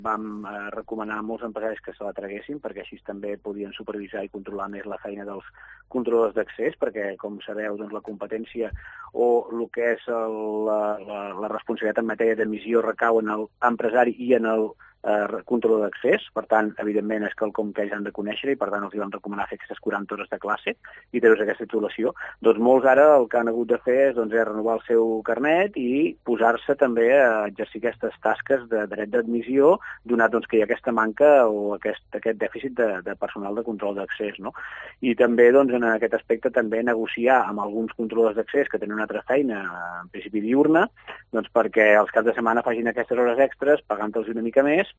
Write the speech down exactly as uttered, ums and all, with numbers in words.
vam eh, recomanar a molts empresaris que se la traguessin, perquè així també podien supervisar i controlar més la feina dels controladors d'accés, perquè, com sabeu, doncs, la competència o el que és el, la, la, la responsabilitat en matèria d'emissió recau en l'empresari i en el eh, controlador d'accés. Per tant, evidentment, és quelcom que ells han de conèixer i, per tant, els hi vam recomanar fer aquestes quaranta hores de classe i treure aquesta titulació. Doncs molts ara el que han hagut de fer és, doncs, és renovar el seu carnet i posar-se també a exercir aquestes tasques de dret d'admissió, donat doncs, que hi ha aquesta manca o aquest, aquest dèficit de, de personal de control d'accés, no? I també, doncs, en aquest aspecte, també negociar amb alguns controladors d'accés que tenen una altra feina, en principi diurna, doncs, perquè els caps de setmana facin aquestes hores extres, pagant-los una mica més,